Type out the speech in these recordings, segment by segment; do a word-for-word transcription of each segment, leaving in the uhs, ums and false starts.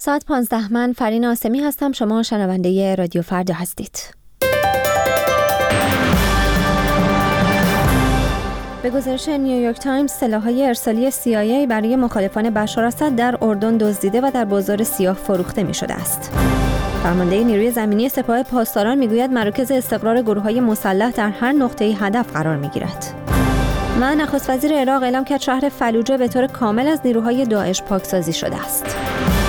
ساعت پانزده من فرین آسمی هستم. شما شنونده رادیو فردا هستید. به گزارش نیویورک تایمز، سلاح‌های ارسالی سی آی ای برای مخالفان بشار اسد در اردن دزدیده و در بازار سیاه فروخته می‌شده است. فرمانده نیروی زمینی سپاه پاسداران میگوید مراکز استقرار گروه‌های مسلح در هر نقطه‌ای هدف قرار می‌گیرد. و نخست وزیر عراق اعلام کرد شهر فلوجه به طور کامل از نیروهای داعش پاکسازی شده است.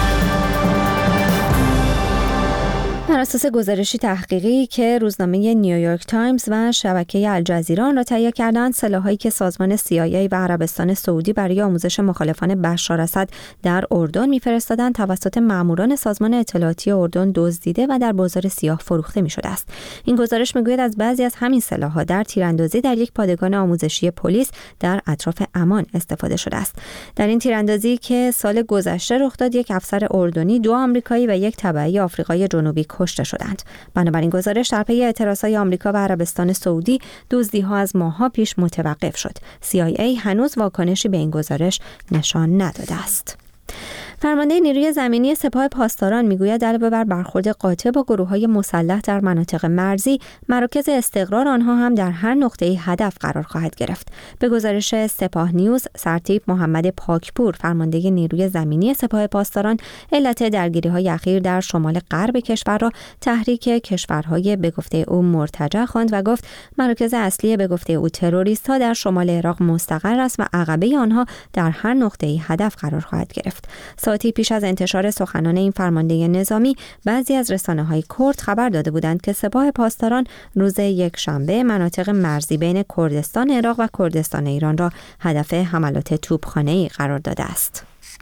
بر اساس گزارشی تحقیقی که روزنامه نیویورک تایمز و شبکه الجزیره آن را تهیه کردند، سلاح‌هایی که سازمان سی آی ای و عربستان سعودی برای آموزش مخالفان بشار اسد در اردن می‌فرستادند توسط ماموران سازمان اطلاعاتی اردن دزدیده و در بازار سیاه فروخته می‌شده است. این گزارش می‌گوید از بعضی از همین سلاح‌ها در تیراندازی در یک پادگان آموزشی پلیس در اطراف عمان استفاده شده است. در این تیراندازی که سال گذشته رخ داد، یک افسر اردنی، دو آمریکایی و یک تبعی آفریقای جنوبی کشته شدند. بنابراین گزارش در پی اعتراضهای آمریکا و عربستان سعودی دزدی‌ها از ماه‌ها پیش متوقف شد. سی آی ای هنوز واکنشی به این گزارش نشان نداده است. فرمانده نیروی زمینی سپاه پاسداران میگوید علاوه بر برخورد قاطع با گروه‌های مسلح در مناطق مرزی، مراکز استقرار آنها هم در هر نقطه‌ای هدف قرار خواهد گرفت. به گزارش سپاه نیوز، سرتیپ محمد پاکپور، فرمانده نیروی زمینی سپاه پاسداران، علت درگیری‌های اخیر در شمال غرب کشور را تحریک کشورهای به گفته او مرتجع خواند و گفت مراکز اصلی به گفته او تروریست‌ها در شمال عراق مستقر است و عقبه آنها در هر نقطه‌ای هدف قرار خواهد گرفت. ساعتی پیش از انتشار سخنان این فرمانده نظامی، بعضی از رسانه‌های کرد خبر داده بودند که سپاه پاسداران روز یک شنبه مناطق مرزی بین کردستان عراق و کردستان ایران را هدف حملات توپخانه‌ای قرار داده است.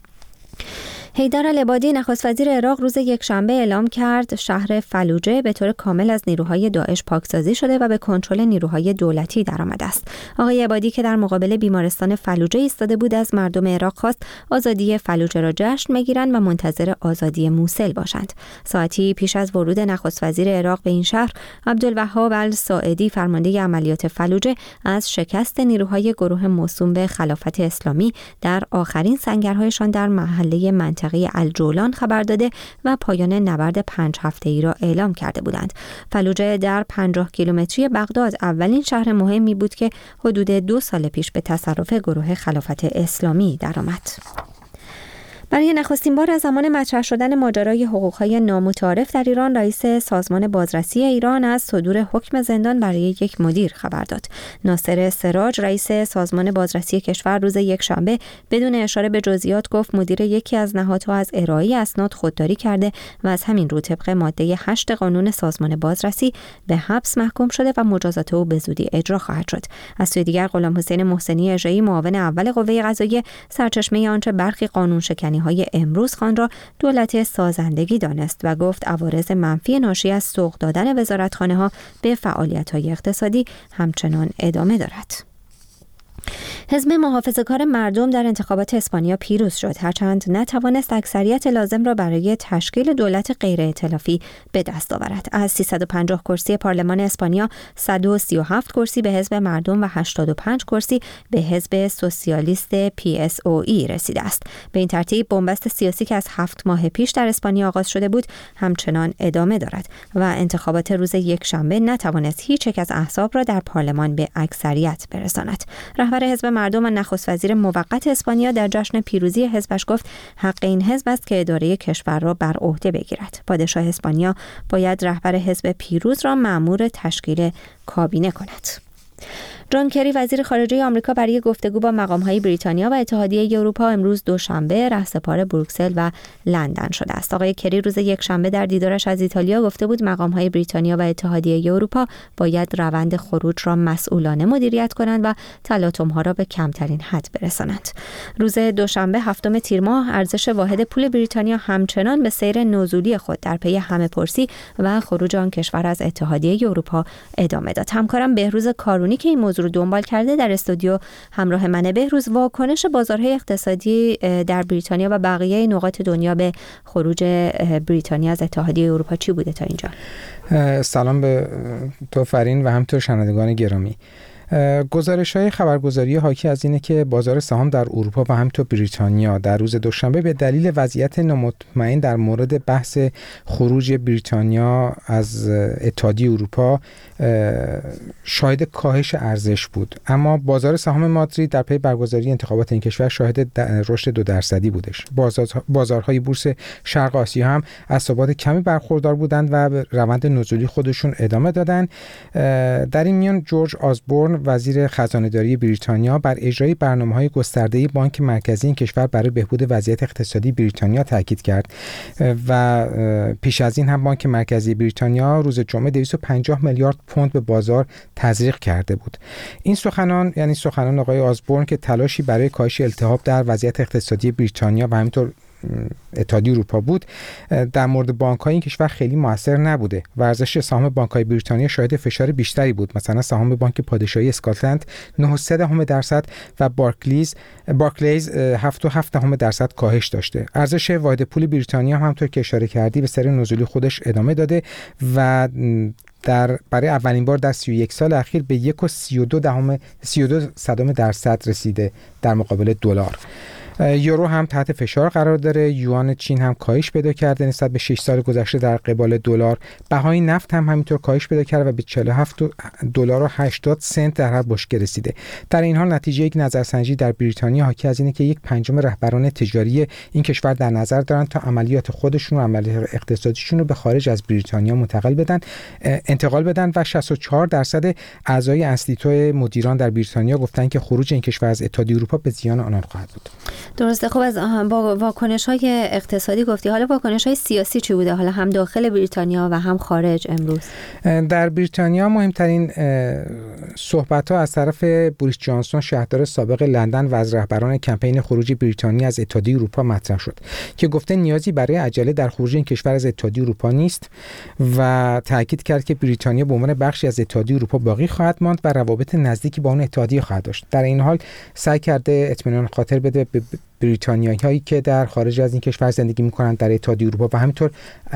حیدر العبادی، نخست وزیر عراق، روز یکشنبه اعلام کرد شهر فلوجه به طور کامل از نیروهای داعش پاکسازی شده و به کنترل نیروهای دولتی درآمده است. آقای عبادی که در مقابل بیمارستان فلوجه ایستاده بود، از مردم عراق خواست آزادی فلوجه را جشن بگیرند و منتظر آزادی موصل باشند. ساعتی پیش از ورود نخست وزیر عراق به این شهر، عبدالوهاب الساعدی، فرمانده عملیات فلوجه، از شکست نیروهای گروه موسوم به خلافت اسلامی در آخرین سنگرهایشان در محله منطقه الجولان خبر داده و پایان نبرد پنج هفته‌ای را اعلام کرده بودند. فلوجه در پنجاه کیلومتری بغداد اولین شهر مهمی بود که حدود دو سال پیش به تصرف گروه خلافت اسلامی درآمد. برای نخستین بار از زمان مطرح شدن ماجرای حقوق‌های نامتعارف در ایران، رئیس سازمان بازرسی ایران از صدور حکم زندان برای یک مدیر خبر داد. ناصر سراج، رئیس سازمان بازرسی کشور، روز یکشنبه بدون اشاره به جزئیات گفت مدیر یکی از نهادها از ارائه اسناد خودداری کرده و از همین رو طبق ماده هشت قانون سازمان بازرسی به حبس محکوم شده و مجازات او به زودی اجرا خواهد شد. از سوی دیگر غلام حسین محسنی اژه‌ای، معاون اول قوه قضاییه، سرچشمه آنچه برخی قانون شکنی های امروز خان را دولت سازندگی دانست و گفت عوارض منفی ناشی از سوق دادن وزارتخانه ها به فعالیت های اقتصادی همچنان ادامه دارد. حزب محافظه‌کار مردم در انتخابات اسپانیا پیروز شد، هرچند نتوانست اکثریت لازم را برای تشکیل دولت غیر ائتلافی به دست آورد. از سیصد و پنجاه کرسی پارلمان اسپانیا، صد و سی و هفت کرسی به حزب مردم و هشتاد و پنج کرسی به حزب سوسیالیست پی اس او ای رسیده است. به این ترتیب بنبست سیاسی که از هفت ماه پیش در اسپانیا آغاز شده بود همچنان ادامه دارد و انتخابات روز یکشنبه نتوانست هیچ یک از احزاب را در پارلمان به اکثریت برساند. رهبر حزب مردم و نخست وزیر موقت اسپانیا در جشن پیروزی حزبش گفت حق این حزب است که اداره کشور را بر عهده بگیرد. پادشاه اسپانیا باید رهبر حزب پیروز را مأمور تشکیل کابینه کند. جان کری، وزیر خارجه آمریکا، برای گفتگو با مقام‌های بریتانیا و اتحادیه اروپا امروز دوشنبه رهسپار بروکسل و لندن شده است. آقای کری روز یکشنبه در دیدارش از ایتالیا گفته بود مقام‌های بریتانیا و اتحادیه اروپا باید روند خروج را مسئولانه مدیریت کنند و تلاطم‌ها را به کمترین حد برسانند. روز دوشنبه هفتم تیر ماه ارزش واحد پول بریتانیا همچنان به سیر نزولی خود در پی همه‌پرسی و خروج آن کشور از اتحادیه اروپا ادامه داد. همکارم بهروز کارونی که این موضوع رو دنبال کرده در استودیو همراه منه. بهروز، واکنش بازارهای اقتصادی در بریتانیا و بقیه نقاط دنیا به خروج بریتانیا از اتحادیه اروپا چی بوده تا اینجا؟ سلام به تو فرین و همینطور شنوندگان گرامی. گزارش‌های خبرگزاری حاکی از اینه که بازار سهام در اروپا و همینطور بریتانیا در روز دوشنبه به دلیل وضعیت نامطمئن در مورد بحث خروج بریتانیا از اتحادیه اروپا شاهد کاهش ارزش بود، اما بازار سهام مادرید در پی برگزاری انتخابات این کشور شاهد رشد دو درصدی بودش. بازار بازارهای بورس شرق آسیا هم از ثبات کمی برخوردار بودند و روند نزولی خودشون ادامه دادن. در این میان جورج آزبورن وزیر خزانه‌داری بریتانیا بر اجرای برنامه‌های گسترده بانک مرکزی این کشور برای بهبود وضعیت اقتصادی بریتانیا تاکید کرد و پیش از این هم بانک مرکزی بریتانیا روز جمعه دویست و پنجاه میلیارد پوند به بازار تزریق کرده بود. این سخنان یعنی سخنان آقای آزبورن که تلاشی برای کاهش التهاب در وضعیت اقتصادی بریتانیا و همینطور اتحادیه اروپا بود، در مورد بانک‌های این کشور خیلی موثر نبوده. ارزش سهام بانک‌های بریتانیا شاهد فشار بیشتری بود. مثلا سهام بانک پادشاهی اسکاتلند نه و سه دهم درصد و بارکلیز بارکلیز هفت و هفت دهم درصد کاهش داشته. ارزش واحد پول بریتانیا هم همونطور که اشاره کردی به سیر نزولی خودش ادامه داده و در برای اولین بار در سی و یک سال اخیر به یک و سی و دو دهم سی و دو صدم درصد رسیده در مقابل دلار. یورو هم تحت فشار قرار داره. یوان چین هم کاهش پیدا کرده نسبت به شش سال گذشته در قبال دلار. بهای نفت هم همینطور کاهش پیدا کرده و به چهل و هفت دلار و هشتاد سنت در هر بشکه رسیده. در این حال نتیجه یک نظرسنجی در بریتانیا حاکی از اینه که یک پنجم رهبران تجاری این کشور در نظر دارن تا عملیات خودشون و عملیات اقتصادیشون رو به خارج از بریتانیا منتقل بدن انتقال بدن و شصت و چهار درصد اعضای انستیتو مدیران در بریتانیا گفتن که خروج این کشور از اتحادیه اروپا به زیان آنان خواهد بود. درسته. خب از با واکنش‌های اقتصادی گفتی، حالا واکنش‌های سیاسی چی بوده؟ حالا هم داخل بریتانیا و هم خارج امروز. در بریتانیا مهمترین صحبت‌ها از طرف بوریس جانسون شهردار سابق لندن و از رهبران کمپین خروج بریتانیا از اتحادیه اروپا مطرح شد که گفته نیازی برای عجله در خروج این کشور از اتحادیه اروپا نیست و تاکید کرد که بریتانیا به عنوان بخشی از اتحادیه اروپا باقی خواهد ماند و روابط نزدیکی با اون اتحادیه خواهد داشت. در این حال سعی کرده اطمینان خاطر بده به بریتانیایی هایی که در خارج از این کشور زندگی می‌کنند در اتحادیه اروپا و همینطور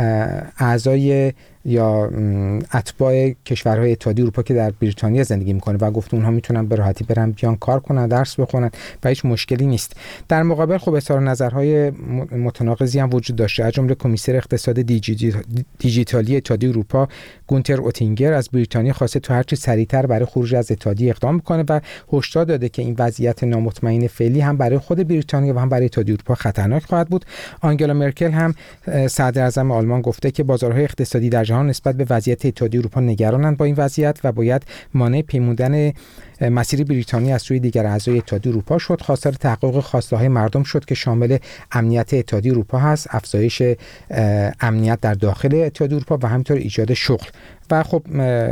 اعضای یا اتباع کشورهای اتحادیه اروپا که در بریتانیا زندگی میکنه و گفت اونها میتونن به راحتی برن بیان کار کنن، درس بخونن و هیچ مشکلی نیست. در مقابل خب اظهار نظرهای متناقضی هم وجود داشته. از جمله کمیسر اقتصاد دیجیتالی اتحادیه اروپا گونتر اوتینگر از بریتانیا خواسته تو هر چه سریعتر برای خروج از اتحادیه اقدام کنه و هشدار داده که این وضعیت نامطمئن فعلی هم برای خود بریتانیا و هم برای اتحادیه اروپا خطرناک خواهد بود. آنگلا مرکل هم صدر اعظم آلمان گفته که بازارهای اقتصادی در جهان نسبت به وضعیت اتحادیه اروپا نگرانند با این وضعیت و باید مانع پیمودن مسیر بریتانیا از سوی دیگر اعضای اتحادیه اروپا شد. خواستار تحقق خواسته‌های مردم شد که شامل امنیت اتحادیه اروپا هست، افزایش امنیت در داخل اتحادیه اروپا و همینطور ایجاد شغل. و خب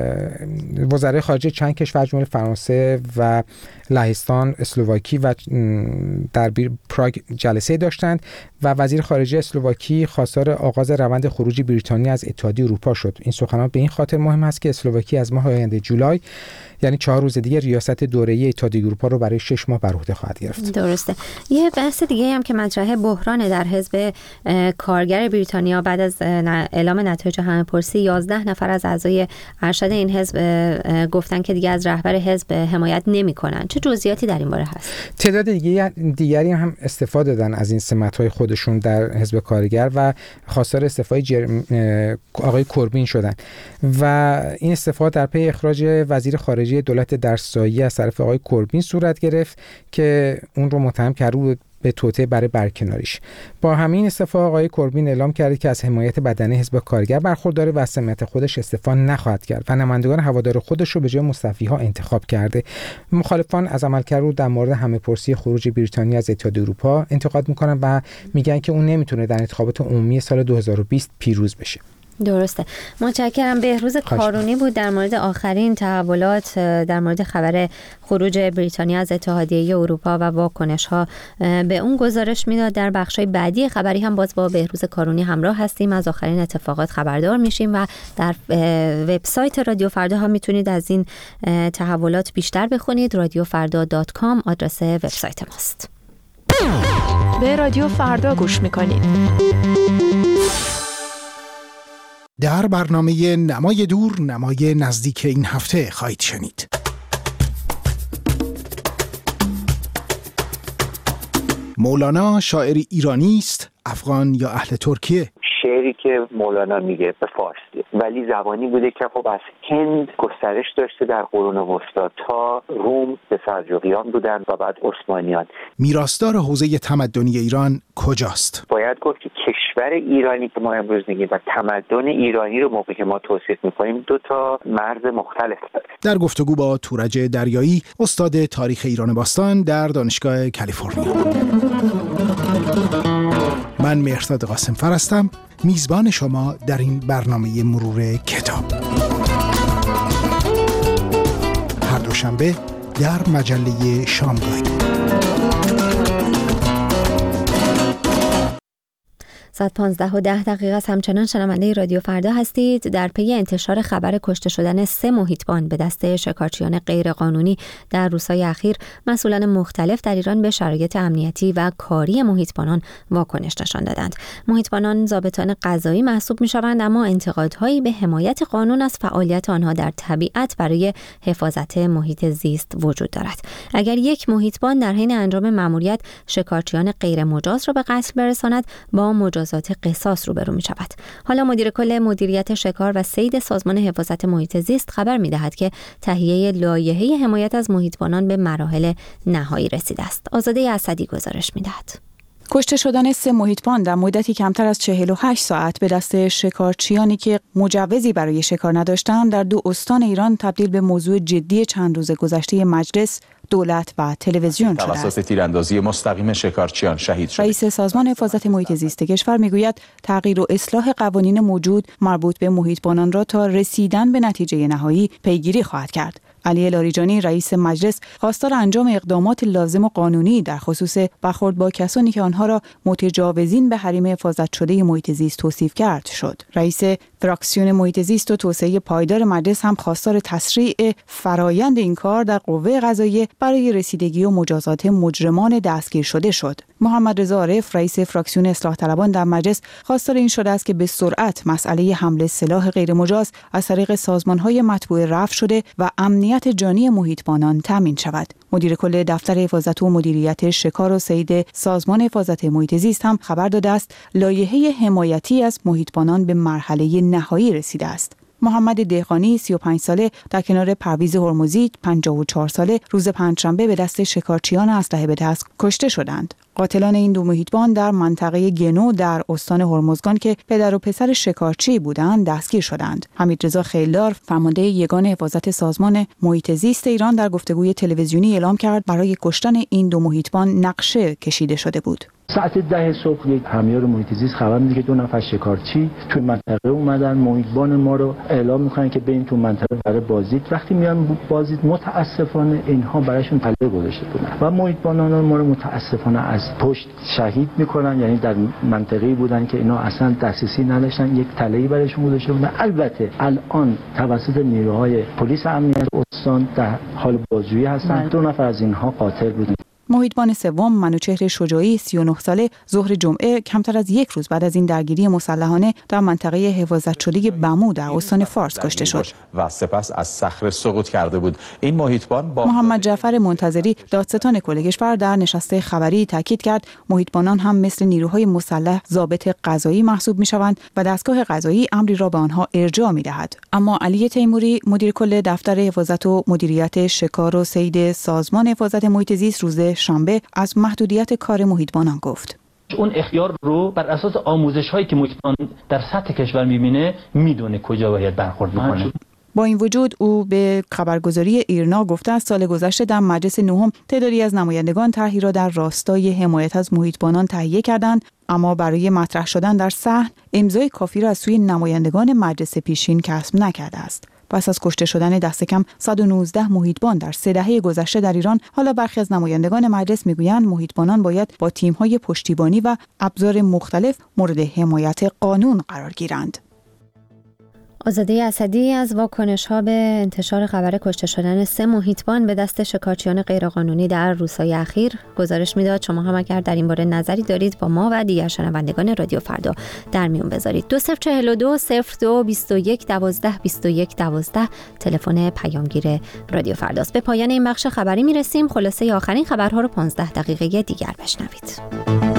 وزرای خارجه چند کشور جمله فرانسه و لهستان، اسلواکی و در پراگ جلسه داشتند و وزیر خارجه اسلواکی خواستار آغاز روند خروج بریتانیا از اتحادیه اروپا شد. این سخنان به این خاطر مهم است که اسلواکی از ماه آینده جولای یعنی چهار روز دیگه ریاست دوره‌ای اتحادیه اروپا رو برای شش ماه بر عهده خواهد گرفت. درسته. یه بحث دیگه هم که مطرحه بحران در حزب کارگر بریتانیا بعد از اعلام نتایج همه‌پرسی یازده نفر از اعضای ارشد این حزب گفتن که دیگه از رهبر حزب حمایت نمی‌کنن. چه جزئیاتی در این باره هست؟ تعداد دیگه دیگری هم استفاده دادن از این سمت‌های خودشون در حزب کارگر و خواستار استعفای جرم... آقای کوربین شدن و این استعفا در پی اخراج وزیر خارجه دولت در سایه از طرف آقای کوربین صورت گرفت که اون رو متهم کرده بود به توطئه برای برکناریش. با همین استعفا آقای کوربین اعلام کرده که از حمایت بدنه حزب کارگر برخورداره و از سمت خودش استعفا نخواهد کرد و نمایندگان هوادار خودش رو به جای مستعفی‌ها انتخاب کرده. مخالفان از عملکرد او در مورد همه‌پرسی خروج بریتانیا از اتحادیه اروپا انتقاد میکنن و میگن که اون نمیتونه در انتخابات عمومی سال دو هزار و بیست پیروز بشه. درسته. متشکرم. بهروز کارونی بود در مورد آخرین تحولات در مورد خبر خروج بریتانیا از اتحادیه اروپا و واکنش‌ها به اون گزارش میداد. در بخش‌های بعدی خبری هم باز با بهروز کارونی همراه هستیم، از آخرین اتفاقات خبردار میشیم و در وبسایت رادیو فردا هم میتونید از این تحولات بیشتر بخونید. رادیو فردا دات کام آدرس وبسایت ماست. به رادیو فردا گوش میکنید. در برنامه نمای دور نمای نزدیک این هفته خواهید شنید. مولانا شاعر ایرانی است، افغان یا اهل ترکیه؟ شعری که مولانا میگه به فارسی، ولی زبانی بوده که خب از هند گسترش داشته در قرون وسطا تا روم، به سلجوقیان بودن و بعد عثمانیان. میراثدار حوزه تمدنی ایران کجاست؟ باید گفت که کشور ایرانی که ما امروز میگیم و تمدن ایرانی رو موقعی که ما توصیف میکنیم دو تا مرز مختلف داره. در گفتگو با تورج دریایی، استاد تاریخ ایران باستان در دانشگاه کالیفرنیا. من مهرداد قاسمفر هستم، میزبان شما در این برنامه مرور کتاب. هر دوشنبه در مجله شامگاهی. ساعت پانزده و ده دقیقه است. همچنان شنونده رادیو فردا هستید. در پی انتشار خبر کشته شدن سه محیطبان به دست شکارچیان غیرقانونی در روزهای اخیر، مسئولان مختلف در ایران به شرایط امنیتی و کاری محیطبانان واکنش نشان دادند. محیطبانان ضابطان قضایی محسوب می‌شوند، اما انتقادهایی به حمایت قانون از فعالیت آنها در طبیعت برای حفاظت محیط زیست وجود دارد. اگر یک محیطبان در حین انجام مأموریت شکارچیان غیرمجاز را به قتل برساند، با مجازات قصاص روبرو می شود. حالا مدیر کل مدیریت شکار و صید سازمان حفاظت محیط زیست خبر می دهد که تهیه لایحه حمایت از محیطبانان به مراحل نهایی رسیده است. آزاده اسدی گزارش می دهد. کشته شدن سه محیطبان در مدتی کمتر از چهل و هشت ساعت به دست شکارچیانی که مجوزی برای شکار نداشتند در دو استان ایران تبدیل به موضوع جدی چند روز گذشته مجلس، دولت و تلویزیون شده است. توسط تیراندازی مستقیم شکارچیان شهید شد. رئیس سازمان حفاظت محیط زیست کشور میگوید تغییر و اصلاح قوانین موجود مربوط به محیطبانان را تا رسیدن به نتیجه نهایی پیگیری خواهد کرد. علی لاریجانی رئیس مجلس خواستار انجام اقدامات لازم و قانونی در خصوص برخورد با کسانی که آنها را متجاوزین به حریم حفاظت شده محیط زیست توصیف کرد شد. رئیس فراکسیون محیط زیست و توسعه پایدار مجلس هم خواستار تسریع فرایند این کار در قوه قضاییه برای رسیدگی و مجازات مجرمان دستگیر شده شد. محمد رضا عارف رئیس فراکسیون اصلاح طلبان در مجلس خواستار این شده است که به سرعت مسئله حمل سلاح غیرمجاز از طریق سازمان‌های مطبوعه رفع شده و امنیت جانی محیطبانان تامین شود. مدیر کل دفتر حفاظت و مدیریت شکار و صید سازمان حفاظت محیط زیست هم خبر داده است لایحه حمایتی از محیطبانان به مرحله نهایی رسیده است. محمد دهقانی سی و پنج ساله در کنار پرویز هرمزی پنجاه و چهار ساله روز پنجشنبه به دست شکارچیان اسلحه به دست کشته شدند. قاتلان این دو محیطبان در منطقه گنو در استان هرمزگان که پدر و پسر شکارچی بودند دستگیر شدند. حمیدرضا خیلدار فرمانده یگان حفاظت سازمان محیط زیست ایران در گفتگوی تلویزیونی اعلام کرد برای کشتن این دو محیطبان نقشه کشیده شده بود. ساعت ده صبح یک همیار محیط زیست خبر میده که دو نفر شکارچی توی منطقه اومدن، محیطبان ما رو اعلام میکنن که بریم تو منطقه برای بازدید. وقتی میان بازدید متاسفانه اینها براشون پله گذاشته بودن و محیطبانان ما رو متاسفانه از پشت شهید میکنن، یعنی در منطقه‌ای بودن که اینا اصلا دسترسی نداشتن، یک تله‌ای براشون گذاشته بودن. البته الان توسط نیروهای پلیس امنیت استان در حال بازجویی هستن. دو نفر از اینها قاتل بودن. محیطبان سوم منوچهر شجاعی سی و نه ساله ظهر جمعه کمتر از یک روز بعد از این درگیری مسلحانه در منطقه حفاظت شده بمو در استان فارس کشته شد و سپس از صخره سقوط کرده بود. این محیطبان با محمد جعفر منتظری دادستان کل کشور در نشست خبری تاکید کرد محیطبانان هم مثل نیروهای مسلح ضابط قضایی محسوب میشوند و دستگاه قضایی امری را به آنها ارجاع میدهد. اما علی تیموری مدیر کل دفتر حفاظت و مدیریت شکار و صید سازمان حفاظت محیط زیست روز شنبه از محدودیت کار محیطبانان گفت. اون اختیار رو بر اساس آموزش هایی که محیطبان در سطح کشور میبینه میدونه کجا باید برخورد بکنه. با این وجود او به خبرگزاری ایرنا گفته است سال گذشته در مجلس نهم تعدادی از نمایندگان طرحی را در راستای حمایت از محیطبانان تهیه کردند، اما برای مطرح شدن در صحن امضای کافی را از سوی نمایندگان مجلس پیشین کسب نکرده است. پس از کشته شدن دست کم صد و نوزده محیطبان در سه دهه گذشته در ایران، حالا برخی از نمایندگان مجلس میگویند محیطبانان باید با تیم‌های پشتیبانی و ابزار مختلف مورد حمایت قانون قرار گیرند. آزاده اسدی از واکنش‌ها به انتشار خبر کشته شدن سه محیطبان به دست شکارچیان غیرقانونی در روزهای اخیر گزارش میداد. شما هم اگر در این باره نظری دارید با ما و دیگر شنوندگان رادیو فردا در میون بذارید. دو صفر چهل و دو صفر دو بیست و یک دوازده بیست و یک دوازده تلفن پیامگیر رادیو فرداست. به پایان این بخش خبری میرسیم. خلاصه آخرین خبرها رو پانزده دقیقه دیگر بشنوید.